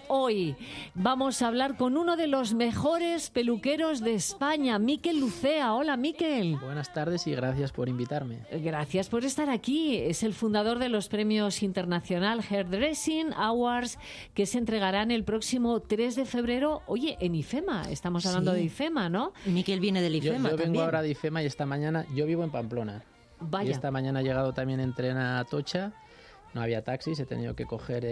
hoy vamos a hablar con uno de los mejores peluqueros de España, Mikel Lucea. Hola, Mikel. Buenas tardes y gracias por invitarme. Gracias por estar aquí. Es el fundador de los premios International Hairdressing Awards que se entregarán el próximo 3 de febrero. Oye, en IFEMA. Estamos hablando de IFEMA, ¿no? Mikel viene del IFEMA. Yo vengo también. ahora de IFEMA y esta mañana, yo vivo en Pamplona. Vaya. Y esta mañana he llegado también en tren a Atocha. No había taxis, he tenido que coger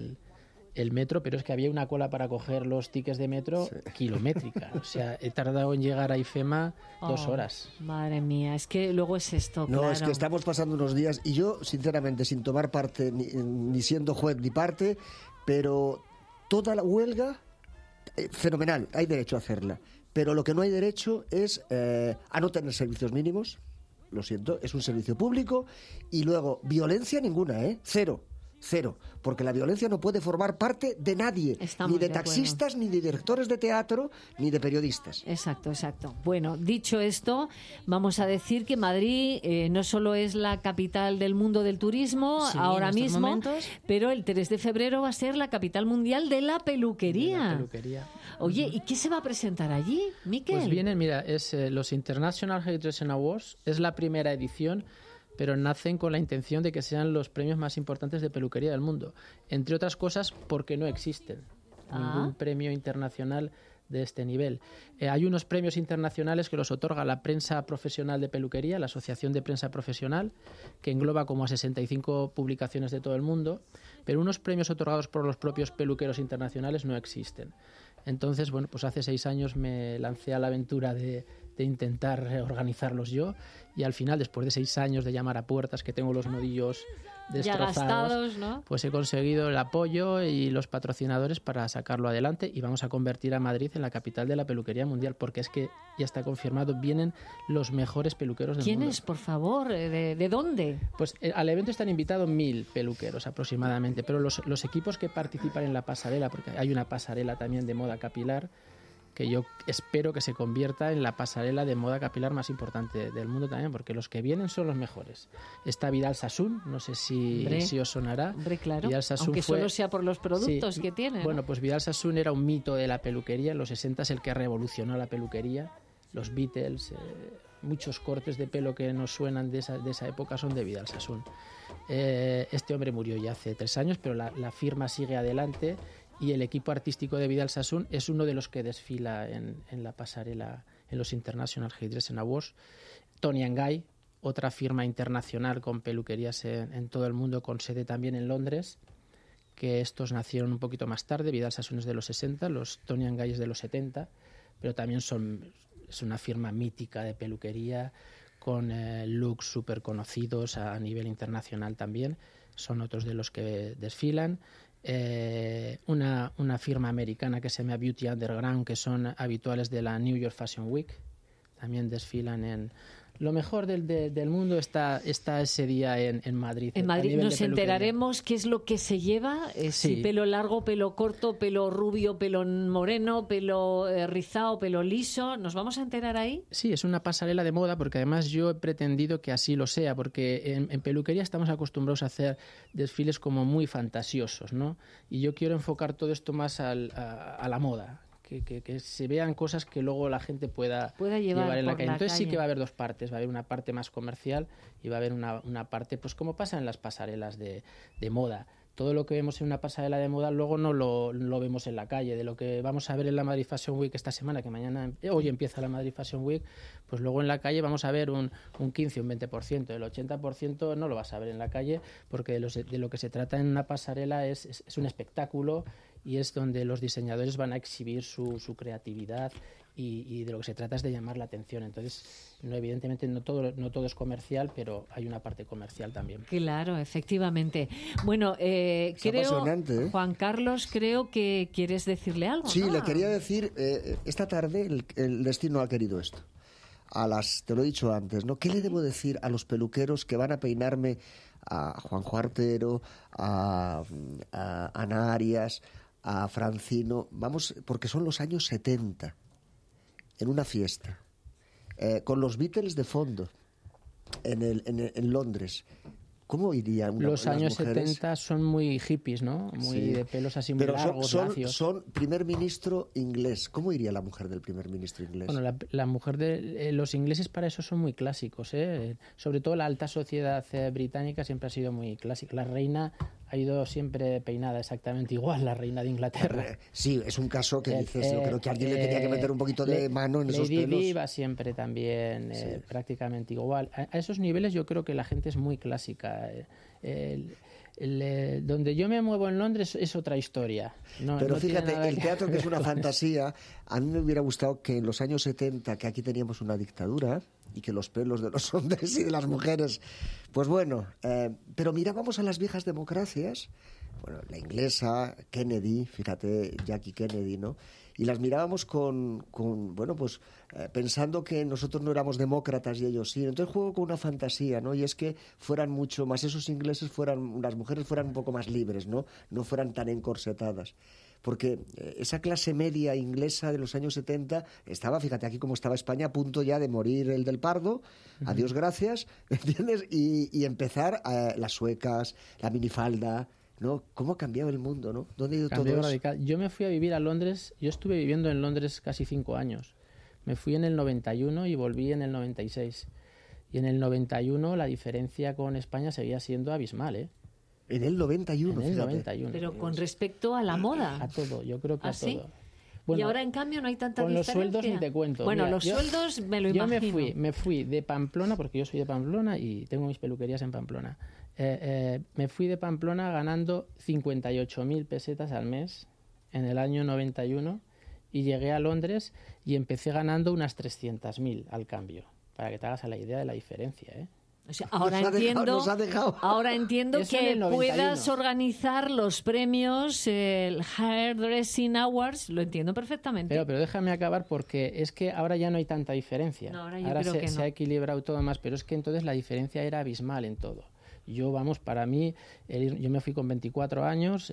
el metro, pero es que había una cola para coger los tickets de metro kilométrica. O sea, he tardado en llegar a IFEMA 2 horas. Madre mía, es que luego es esto, No, claro. es que estamos pasando unos días y yo, sinceramente, sin tomar parte, ni siendo juez ni parte, pero toda la huelga, fenomenal, hay derecho a hacerla. Pero lo que no hay derecho es a no tener servicios mínimos. Lo siento, es un servicio público. Y luego, violencia ninguna, Cero, porque la violencia no puede formar parte de nadie, Estamos ni de de taxistas, ni de directores de teatro, ni de periodistas. Exacto. Bueno, dicho esto, vamos a decir que Madrid no solo es la capital del mundo del turismo Sí, ahora en estos mismo, momentos. pero el 3 de febrero va a ser la capital mundial de la peluquería. De la peluquería. Oye, ¿y qué se va a presentar allí, Mikel? Pues vienen, mira, es los International Hairdressing Awards, es la primera edición, pero nacen con la intención de que sean los premios más importantes de peluquería del mundo. Entre otras cosas, porque no existen ningún premio internacional de este nivel. Hay unos premios internacionales que los otorga la prensa profesional de peluquería, la Asociación de Prensa Profesional, que engloba como a 65 publicaciones de todo el mundo, pero unos premios otorgados por los propios peluqueros internacionales no existen. Entonces, bueno, pues hace 6 años me lancé a la aventura de intentar organizarlos yo, y al final, después de 6 años de llamar a puertas, que tengo los nudillos destrozados, ya gastados, ¿no? Pues he conseguido el apoyo y los patrocinadores para sacarlo adelante, y vamos a convertir a Madrid en la capital de la peluquería mundial, porque es que ya está confirmado, vienen los mejores peluqueros del mundo. ¿Quiénes, por favor? ¿De dónde? Pues al evento están invitados 1.000 peluqueros aproximadamente, pero los equipos que participan en la pasarela, porque hay una pasarela también de moda capilar, que yo espero que se convierta en la pasarela de moda capilar más importante del mundo también, porque los que vienen son los mejores. Está Vidal Sassoon, no sé si os sonará. Hombre, claro, Vidal Sassoon aunque solo sea por los productos que tiene, ¿no? Bueno, pues Vidal Sassoon era un mito de la peluquería, en los 60 es el que revolucionó la peluquería. Los Beatles, muchos cortes de pelo que nos suenan de esa época son de Vidal Sassoon. Este hombre murió ya hace 3 años, pero la firma sigue adelante, y el equipo artístico de Vidal Sassoon es uno de los que desfila en la pasarela en los International Hairdressing Awards. Toni & Guy, otra firma internacional con peluquerías en todo el mundo, con sede también en Londres, que estos nacieron un poquito más tarde. Vidal Sassoon es de los 60, los Toni & Guy es de los 70, pero también es una firma mítica de peluquería con looks súper conocidos a nivel internacional también. Son otros de los que desfilan. Una firma americana que se llama Beauty Underground, que son habituales de la New York Fashion Week, también desfilan en... Lo mejor del mundo está ese día en Madrid. En Madrid nos enteraremos qué es lo que se lleva, si pelo largo, pelo corto, pelo rubio, pelo moreno, pelo rizado, pelo liso. ¿Nos vamos a enterar ahí? Sí, es una pasarela de moda, porque además yo he pretendido que así lo sea, porque en peluquería estamos acostumbrados a hacer desfiles como muy fantasiosos, ¿no? Y yo quiero enfocar todo esto más a la moda. Que se vean cosas que luego la gente pueda llevar en la calle. Entonces sí que va a haber 2 partes, va a haber una parte más comercial y va a haber una parte, pues como pasa en las pasarelas de moda. Todo lo que vemos en una pasarela de moda luego no lo vemos en la calle. De lo que vamos a ver en la Madrid Fashion Week esta semana, que hoy empieza la Madrid Fashion Week, pues luego en la calle vamos a ver un 15, un 20%. El 80% no lo vas a ver en la calle, porque de lo que se trata en una pasarela es un espectáculo, y es donde los diseñadores van a exhibir su creatividad, y de lo que se trata es de llamar la atención. Entonces, evidentemente no todo es comercial, pero hay una parte comercial también. Claro, efectivamente. Bueno, apasionante, Juan Carlos, creo que quieres decirle algo. Sí, ¿no? le quería decir, esta tarde el destino ha querido esto. Te lo he dicho antes, ¿no? ¿Qué le debo decir a los peluqueros que van a peinarme a Juanjo Artero, a Ana Arias, a Francino? Vamos, porque son los años 70, en una fiesta, con los Beatles de fondo, en Londres, ¿Cómo iría Los las años mujeres? 70 son muy hippies, ¿no? Muy Sí. de pelos así muy Pero largos, lacios. son primer ministro inglés. ¿Cómo iría la mujer del primer ministro inglés? Bueno, la mujer de los ingleses para eso son muy clásicos, ¿eh? Sobre todo la alta sociedad británica siempre ha sido muy clásica. La reina ha ido siempre peinada exactamente igual, la reina de Inglaterra. Sí, es un caso que dices, yo creo que alguien le tenía que meter un poquito de mano en esos Lady pelos. Di va siempre también prácticamente igual. A esos niveles yo creo que la gente es muy clásica. Donde yo me muevo en Londres es otra historia. Pero no tiene fíjate, nada el teatro, que es una ver con eso. fantasía, a mí me hubiera gustado que en los años 70, que aquí teníamos una dictadura, y que los pelos de los hombres y de las mujeres, pues bueno, pero mirábamos a las viejas democracias, bueno, la inglesa, Kennedy, fíjate, Jackie Kennedy, ¿no? Y las mirábamos bueno, pues pensando que nosotros no éramos demócratas y ellos sí. Entonces juego con una fantasía, ¿no? Y es que fueran mucho más, esos ingleses las mujeres fueran un poco más libres, ¿no? No fueran tan encorsetadas. Porque esa clase media inglesa de los años 70 estaba, fíjate aquí cómo estaba España, a punto ya de morir el del Pardo, adiós gracias, ¿entiendes? Y empezar las suecas, la minifalda, ¿no? ¿Cómo ha cambiado el mundo, ¿no? ¿Dónde ha ido Cambio todo eso? radical. Yo me fui a vivir a Londres, yo estuve viviendo en Londres casi 5 años. Me fui en el 91 y volví en el 96. Y en el 91 la diferencia con España seguía siendo abismal, ¿eh? En el 91, En el fíjate. 91. Pero con respecto a la moda. A todo, yo creo que ¿Ah, a sí? todo. Y Bueno, ahora, en cambio, no hay tanta con los diferencia. sueldos ni te cuento. Bueno, Mira, los sueldos me lo yo imagino. me fui de Pamplona, porque yo soy de Pamplona y tengo mis peluquerías en Pamplona. Me fui de Pamplona ganando 58.000 pesetas al mes en el año 91 y llegué a Londres y empecé ganando unas 300.000 al cambio, para que te hagas a la idea de la diferencia, ¿eh? O sea, ahora Nos ha dejado. ahora entiendo Eso en que el 91. puedas organizar los premios, el Hairdressing Awards, lo entiendo perfectamente. Pero déjame acabar porque es que ahora ya no hay tanta diferencia. No, ahora yo creo que se no. ha equilibrado todo más, pero es que entonces la diferencia era abismal en todo. Yo, para mí, yo me fui con 24 años,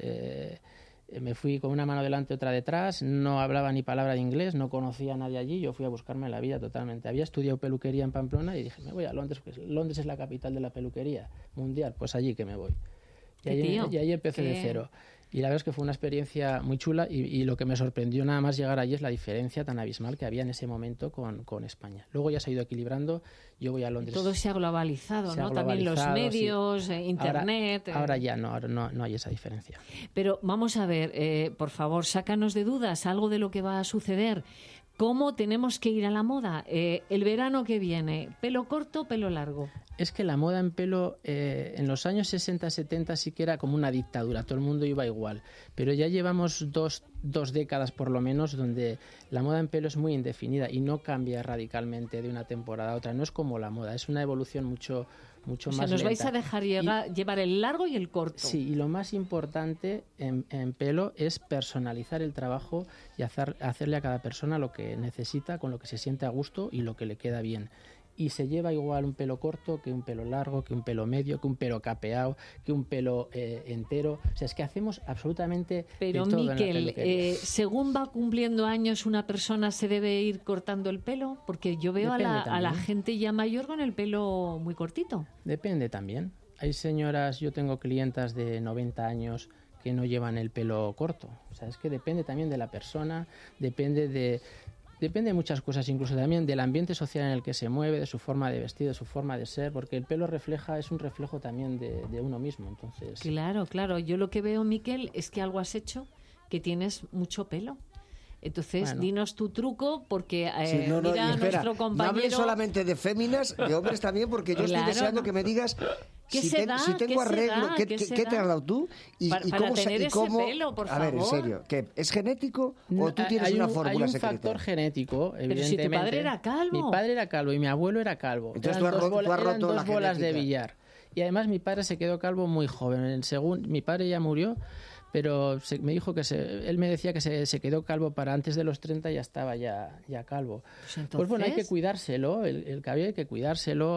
me fui con una mano delante, otra detrás, no hablaba ni palabra de inglés, no conocía a nadie allí, yo fui a buscarme la vida totalmente. Había estudiado peluquería en Pamplona y dije, me voy a Londres, porque Londres es la capital de la peluquería mundial, pues allí que me voy. Y ahí empecé de cero. Y la verdad es que fue una experiencia muy chula y lo que me sorprendió nada más llegar allí es la diferencia tan abismal que había en ese momento con España. Luego ya se ha ido equilibrando, yo voy a Londres. Todo se ha globalizado, Se ha ¿no? También los globalizado, medios, sí. Internet. Ahora ya no hay esa diferencia. Pero vamos a ver, por favor, sácanos de dudas algo de lo que va a suceder. ¿Cómo tenemos que ir a la moda? El verano que viene, ¿pelo corto o pelo largo? Es que la moda en pelo en los años 60-70 sí que era como una dictadura, todo el mundo iba igual, pero ya llevamos dos décadas por lo menos donde la moda en pelo es muy indefinida y no cambia radicalmente de una temporada a otra, no es como la moda, es una evolución mucho O sea, más nos lenta. vais a dejar llevar el largo y el corto. Sí, y lo más importante en pelo es personalizar el trabajo y hacerle a cada persona lo que necesita, con lo que se siente a gusto y lo que le queda bien. Y se lleva igual un pelo corto que un pelo largo, que un pelo medio, que un pelo capeado, que un pelo entero. O sea, es que hacemos absolutamente Pero, de todo en la Miquel, peluquería. según va cumpliendo años, ¿una persona se debe ir cortando el pelo? Porque yo veo a la Depende gente ya mayor con el pelo muy cortito. Depende también. Hay señoras, yo tengo clientas de 90 años que no llevan el pelo corto. O sea, es que depende también de la persona, depende de muchas cosas, incluso también del ambiente social en el que se mueve, de su forma de vestir, de su forma de ser, porque el pelo es un reflejo también de uno mismo. Entonces, Claro. Yo lo que veo, Miquel, es que algo has hecho, que tienes mucho pelo. Entonces, Bueno. dinos tu truco, porque Sí, mira, y espera, nuestro no compañero... hables solamente de féminas, de hombres también, porque yo Claro, estoy deseando ¿no? que me digas ¿Qué si, se da? si tengo ¿Qué se arreglo, da? qué ¿Qué se te da? has dado tú y Para cómo tener y ese cómo. pelo, por A ver, en favor. serio, ¿qué? ¿Es genético o tú tienes hay una un, fórmula hay un secreta? factor genético, Pero si tu evidentemente. padre era calvo. Mi padre era calvo y mi abuelo era calvo. Entonces Eran tú has roto eran la dos bolas de genética. billar. Y además mi padre se quedó calvo muy joven. Mi padre ya murió, pero me dijo que él me decía que se quedó calvo para antes de los 30, ya estaba ya calvo. Pues bueno, hay que cuidárselo, el cabello hay que cuidárselo,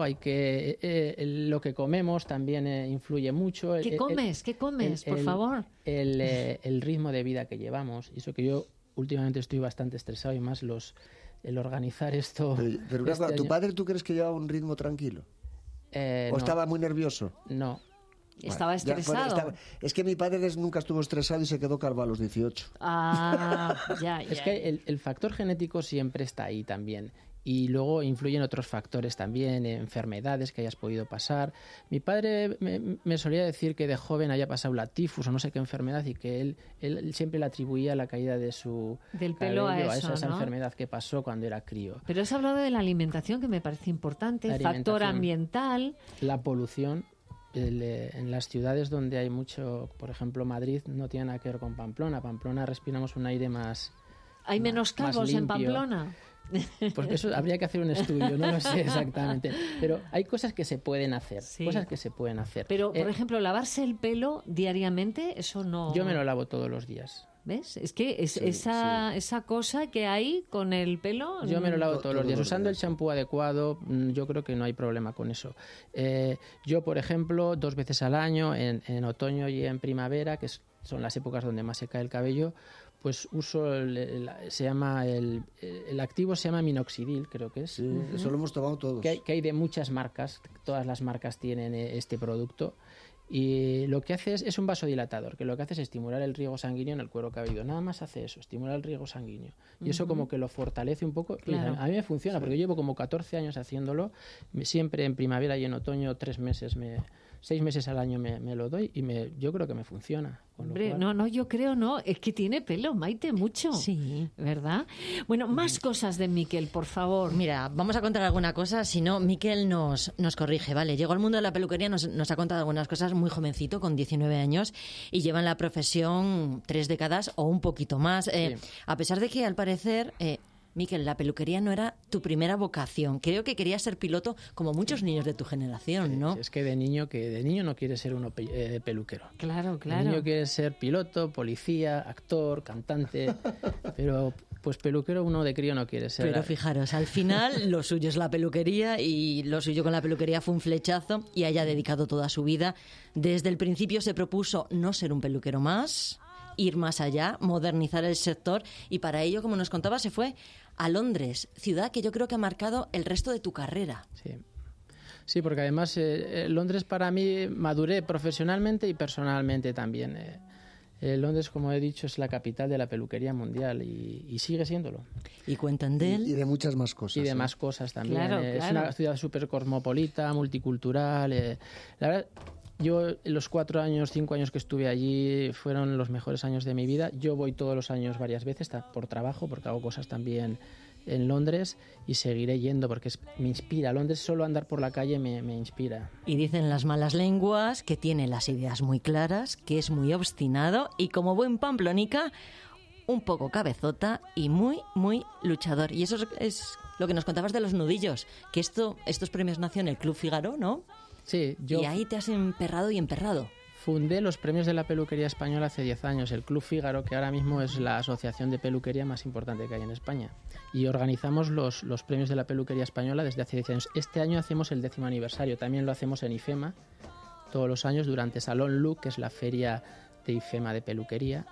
lo que comemos también influye mucho. ¿Qué comes? Por favor. El ritmo de vida que llevamos, y eso que yo últimamente estoy bastante estresado y más el organizar esto. Pero una cosa, ¿tu padre tú crees que llevaba un ritmo tranquilo? ¿O estaba muy nervioso? No. Estaba Ya, estresado. es que mi padre nunca estuvo estresado y se quedó calvo a los 18. Ah, ya. Es que el factor genético siempre está ahí también. Y luego influyen otros factores también, enfermedades que hayas podido pasar. Mi padre me solía decir que de joven haya pasado la tifus o no sé qué enfermedad y que él siempre le atribuía la caída de su del pelo cabello a esa enfermedad que pasó cuando era crío. Pero has hablado de la alimentación, que me parece importante, factor ambiental. La polución. En las ciudades donde hay mucho, por ejemplo Madrid, no tiene nada que ver con Pamplona. Pamplona respiramos un aire más... ¿Hay menos calvos en Pamplona? Pues eso habría que hacer un estudio, no lo sé exactamente. Pero hay cosas que se pueden hacer, cosas que se pueden hacer. Pero, por ejemplo, lavarse el pelo diariamente, eso no... Yo me lo lavo todos los días. ¿Ves? Es que esa cosa que hay con el pelo... Yo me lo lavo todos los días. Usando el champú adecuado, yo creo que no hay problema con eso. Yo, por ejemplo, 2 veces al año, en otoño y en primavera, que son las épocas donde más se cae el cabello, pues uso el activo se llama minoxidil, creo que es. Sí, eso lo hemos tomado todos. Que hay de muchas marcas, todas las marcas tienen este producto. Y lo que hace es un vasodilatador, que lo que hace es estimular el riego sanguíneo en el cuero cabelludo. Nada más hace eso, estimular el riego sanguíneo. Y eso como que lo fortalece un poco. Claro. A mí me funciona, porque yo llevo como 14 años haciéndolo. Siempre en primavera y en otoño, 6 meses al año me lo doy y yo creo que me funciona. Hombre, no, yo creo no. Es que tiene pelo, Maite, mucho. Sí. ¿Verdad? Bueno, más cosas de Miquel, por favor. Mira, vamos a contar alguna cosa, si no, Miquel nos corrige, ¿vale? Llegó al mundo de la peluquería, nos ha contado algunas cosas muy jovencito, con 19 años, y lleva en la profesión 3 décadas o un poquito más. A pesar de que, al parecer... Miquel, la peluquería no era tu primera vocación. Creo que querías ser piloto como muchos niños de tu generación, ¿no? Sí, es que de niño no quiere ser uno peluquero. Claro. De niño quiere ser piloto, policía, actor, cantante, pero pues peluquero uno de crío no quiere ser. Pero fijaros, al final lo suyo es la peluquería y lo suyo con la peluquería fue un flechazo y haya dedicado toda su vida. Desde el principio se propuso no ser un peluquero más, ir más allá, modernizar el sector y para ello, como nos contaba, se fue a Londres, ciudad que yo creo que ha marcado el resto de tu carrera. Sí, porque además Londres para mí maduré profesionalmente y personalmente también. Londres, como he dicho, es la capital de la peluquería mundial y sigue siéndolo. Y cuentan de él. Y de muchas más cosas. Y de más cosas también. Claro. Es una ciudad súper cosmopolita, multicultural. La verdad, yo los 5 años que estuve allí fueron los mejores años de mi vida. Yo voy todos los años varias veces por trabajo, porque hago cosas también en Londres y seguiré yendo porque me inspira. Londres, solo andar por la calle me inspira. Y dicen las malas lenguas que tiene las ideas muy claras, que es muy obstinado y como buen pamplonica, un poco cabezota y muy, muy luchador. Y eso es lo que nos contabas de los nudillos, que estos premios nació en el Club Figaro, ¿no? Sí, Y ahí te has emperrado y emperrado. Fundé los premios de la peluquería española hace 10 años, el Club Fígaro, que ahora mismo es la asociación de peluquería más importante que hay en España. Y organizamos los premios de la peluquería española desde hace 10 años. Este año hacemos el 10º aniversario, también lo hacemos en IFEMA, todos los años durante Salón Look, que es la feria de IFEMA de peluquería.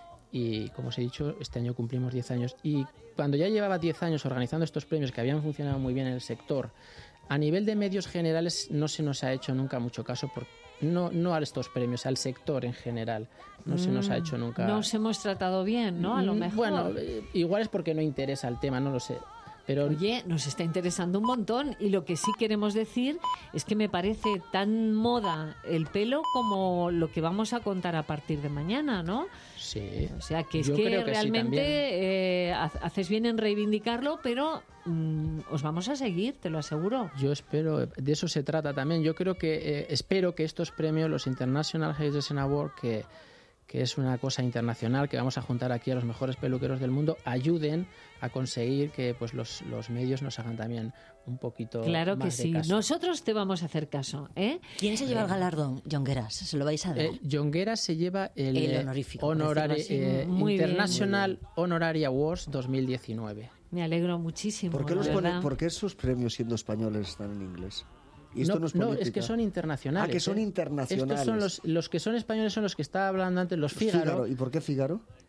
Y como os he dicho, este año cumplimos 10 años. Y cuando ya llevaba 10 años organizando estos premios que habían funcionado muy bien en el sector, a nivel de medios generales no se nos ha hecho nunca mucho caso, no a estos premios, al sector en general. No se nos ha hecho nunca. No os hemos tratado bien, ¿no? A lo mejor. Bueno, igual es porque no interesa el tema, no lo sé. Pero... Oye, nos está interesando un montón y lo que sí queremos decir es que me parece tan moda el pelo como lo que vamos a contar a partir de mañana, ¿no? Sí. O sea, que es Yo que creo que realmente haces bien en reivindicarlo, pero os vamos a seguir, te lo aseguro. Yo espero, de eso se trata también. Yo creo que espero que estos premios, los International Hairdressing Award, que es una cosa internacional, que vamos a juntar aquí a los mejores peluqueros del mundo, ayuden a conseguir que pues los medios nos hagan también un poquito claro más que de sí, caso. Nosotros te vamos a hacer caso, ¿eh? ¿Quién se lleva el galardón? Jongueras, ¿se lo vais a dar? Jongueras se lleva el honorífico, International Honorary Awards 2019. Me alegro muchísimo. ¿Por qué esos premios siendo españoles están en inglés? ¿Y esto no es que son internacionales. Ah, que son internacionales. Estos son los que son españoles, son los que estaba hablando antes, los Fígaro. ¿Y por qué Fígaro?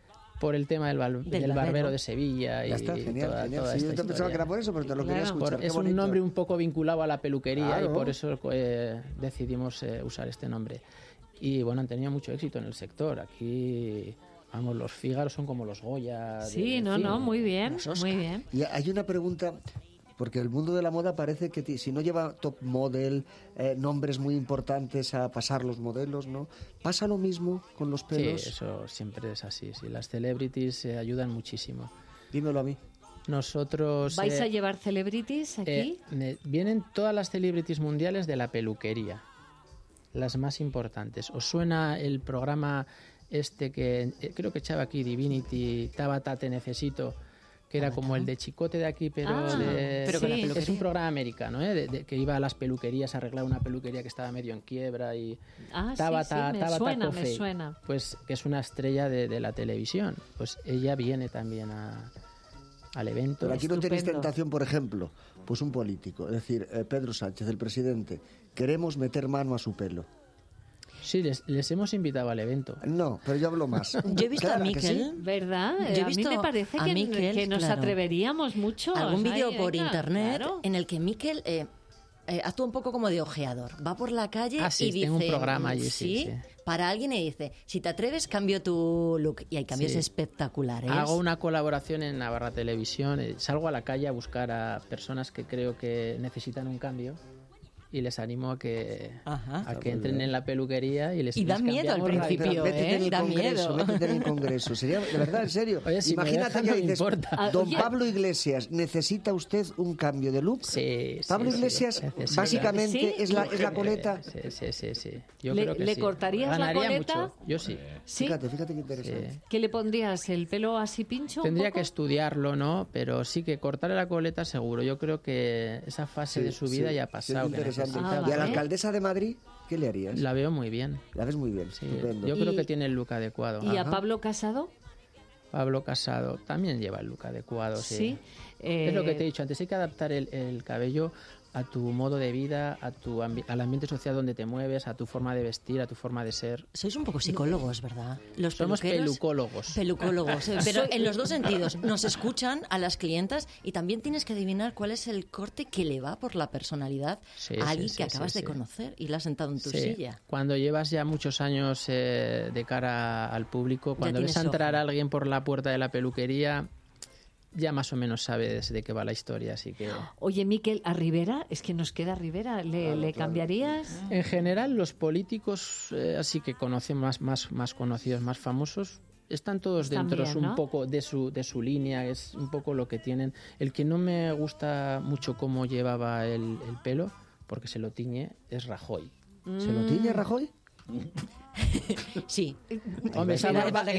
por el tema del barbero de Sevilla. Ya está, genial. Sí, yo te pensaba que era por eso, pero te lo quería escuchar. Es un nombre un poco vinculado a la peluquería, claro. y por eso decidimos usar este nombre. Y bueno, han tenido mucho éxito en el sector. Aquí, vamos, los Fígaro son como los Goya. Sí, muy bien, muy bien. Y hay una pregunta, porque el mundo de la moda parece que si no lleva top model, nombres muy importantes a pasar los modelos, ¿no? ¿Pasa lo mismo con los pelos? Sí, eso siempre es así. Sí. Las celebrities ayudan muchísimo. Dímelo a mí. Nosotros... ¿Vais a llevar celebrities aquí? Vienen todas las celebrities mundiales de la peluquería, las más importantes. ¿Os suena el programa que creo que echaba aquí Divinity, Tabata Te Necesito, que era como el de Chicote de aquí, pero con la peluquería? Es un programa americano, que iba a las peluquerías a arreglar una peluquería que estaba medio en quiebra y Tabata me suena. Pues que es una estrella de la televisión. Pues ella viene también al evento. Pero aquí no tenéis tentación, por ejemplo, pues un político, es decir, Pedro Sánchez, el presidente, queremos meter mano a su pelo. Sí, les hemos invitado al evento. No, pero yo hablo más. Yo he visto a Mikel, sí? ¿Verdad? Yo he a mí visto me parece a Mikel, que nos atreveríamos mucho. Algún vídeo por venga, internet claro. en el que Mikel actúa un poco como de ojeador. Va por la calle y dice... tengo un programa allí, sí, para alguien y dice, si te atreves, cambio tu look. Y hay cambios espectaculares. Hago una colaboración en Navarra Televisión. Salgo a la calle a buscar a personas que creo que necesitan un cambio. Y les animo a que entren en la peluquería y da miedo al principio, da miedo. Métete en el Congreso. Sería, de verdad, en serio. Oye, si imagínate que dices, don Pablo Iglesias, ¿necesita usted un cambio de look? Sí. Pablo Iglesias, básicamente, es la coleta. Sí. Yo creo que ¿Le cortarías ganaría la coleta? Mucho. Yo sí. Fíjate qué interesante. ¿Qué le pondrías? ¿El pelo así pincho? Tendría que estudiarlo, ¿no? Pero sí que cortarle la coleta seguro. Yo creo que esa fase de su vida ya ha pasado. ¿Y a la alcaldesa de Madrid qué le harías? La veo muy bien. La ves muy bien, sí. Estupendo. Yo creo que tiene el look adecuado. ¿Y a Pablo Casado? Pablo Casado también lleva el look adecuado, sí. Sí. Es lo que te he dicho antes, hay que adaptar el cabello a tu modo de vida, al ambiente social donde te mueves, a tu forma de vestir, a tu forma de ser. Sois un poco psicólogos, ¿verdad? Los Somos pelucólogos. Pelucólogos, pero en los dos sentidos. Nos escuchan a las clientas y también tienes que adivinar cuál es el corte que le va por la personalidad a alguien que acabas de conocer y la has sentado en tu silla. Cuando llevas ya muchos años de cara al público, cuando ves a entrar a alguien por la puerta de la peluquería, ya más o menos sabes de qué va la historia, así que... Oye, Mikel, ¿a Rivera? Es que nos queda Rivera. ¿Le cambiarías? En general, los políticos, así que conocemos más conocidos, más famosos, están todos dentro, es un poco de su línea, es un poco lo que tienen. El que no me gusta mucho cómo llevaba el pelo, porque se lo tiñe, es Rajoy. ¿Se lo tiñe Rajoy? Sí. Hombre, esa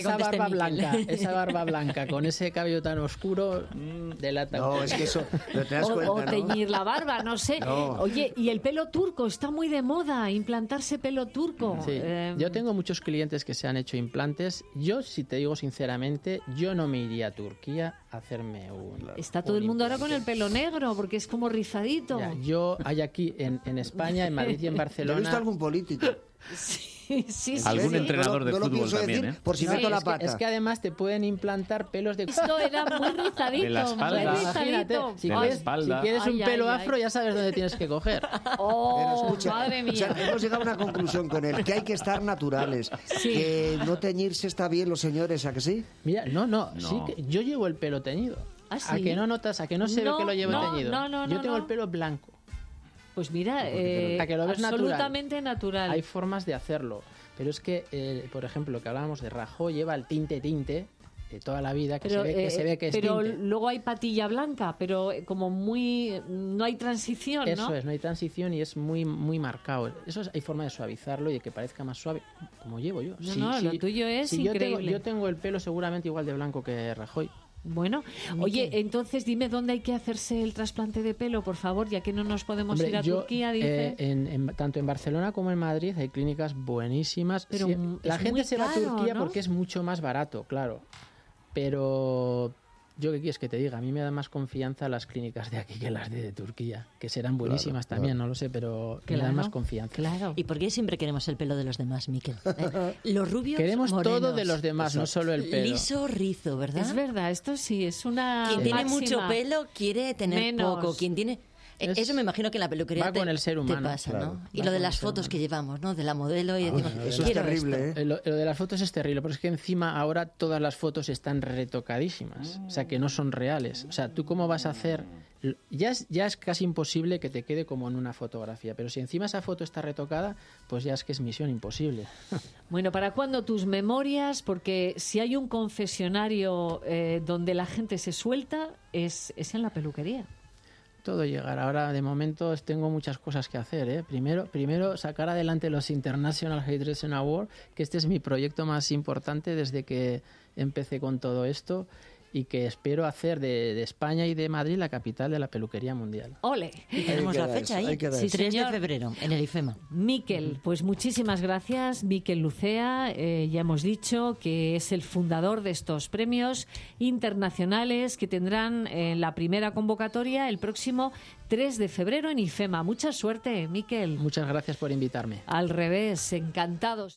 barba blanca con ese cabello tan oscuro delata. No, es que eso no te das cuenta, o teñir la barba, no sé. No. Oye, y el pelo turco, está muy de moda implantarse pelo turco. Sí. Yo tengo muchos clientes que se han hecho implantes. Yo, si te digo sinceramente, yo no me iría a Turquía a hacerme un... Está todo el mundo ahora con el pelo negro porque es como rizadito. Yo hay aquí en España, en Madrid y en Barcelona... ¿He visto algún político? Sí. Algún entrenador de fútbol también, ¿eh? Por si meto la pata. Es que además te pueden implantar pelos de... Esto era muy rizadito. De la espalda. Muy rizadito. Si de la espalda. Si quieres un pelo afro, ya sabes dónde tienes que coger. Oh, Escucha, madre mía. O sea, hemos llegado a una conclusión con él, que hay que estar naturales. Sí. Que no teñirse está bien los señores, ¿a que sí? Mira, no. Sí que yo llevo el pelo teñido. ¿Ah, sí? ¿A que no notas? ¿A que no se ve que lo llevo teñido? Yo tengo el pelo blanco. Pues mira, a que lo ves absolutamente natural. Hay formas de hacerlo. Pero es que, por ejemplo, que hablábamos de Rajoy, lleva el tinte de toda la vida, se ve que es pero tinte. Luego hay patilla blanca, pero como muy... No hay transición, ¿no? Eso es, no hay transición y es muy marcado. Hay forma de suavizarlo y de que parezca más suave, como llevo yo. Lo tuyo es increíble. Yo tengo el pelo seguramente igual de blanco que Rajoy. Bueno, oye, entonces dime dónde hay que hacerse el trasplante de pelo, por favor, ya que no nos podemos ir a Turquía, dice. Tanto en Barcelona como en Madrid hay clínicas buenísimas. Pero la gente se va a Turquía, ¿no? Porque es mucho más barato, claro. Pero yo qué quieres que te diga, a mí me da más confianza las clínicas de aquí que las de Turquía, que serán buenísimas también, no lo sé, pero me dan más confianza. Claro. ¿Y por qué siempre queremos el pelo de los demás, Miquel? Los rubios queremos morenos. todo de los demás, no solo el pelo. Liso, rizo, ¿verdad? Es verdad, esto sí, es una Quien tiene máxima. mucho pelo quiere tener Menos. poco. Quien tiene... Eso me imagino que en la peluquería va con el ser humano, te pasa, claro. ¿no? Y lo de las fotos que llevamos, ¿no? De la modelo y decimos, eso es terrible, ¿eh? Lo de las fotos es terrible, porque es que encima ahora todas las fotos están retocadísimas, o sea, que no son reales. O sea, ¿tú cómo vas a hacer...? Ya es casi imposible que te quede como en una fotografía, pero si encima esa foto está retocada, pues ya es que es misión imposible. Bueno, ¿para cuándo tus memorias? Porque si hay un confesionario donde la gente se suelta, es en la peluquería. Todo llegará. Ahora, de momento, tengo muchas cosas que hacer, ¿eh? Primero sacar adelante los International Hairdressing Awards, que este es mi proyecto más importante desde que empecé con todo esto y que espero hacer de España y de Madrid la capital de la peluquería mundial. ¡Ole! Y tenemos la fecha ahí, 3 de febrero, en el IFEMA. Miquel, pues muchísimas gracias. Miquel Lucea, ya hemos dicho que es el fundador de estos premios internacionales que tendrán la primera convocatoria el próximo 3 de febrero en IFEMA. Mucha suerte, Miquel. Muchas gracias por invitarme. Al revés, encantados.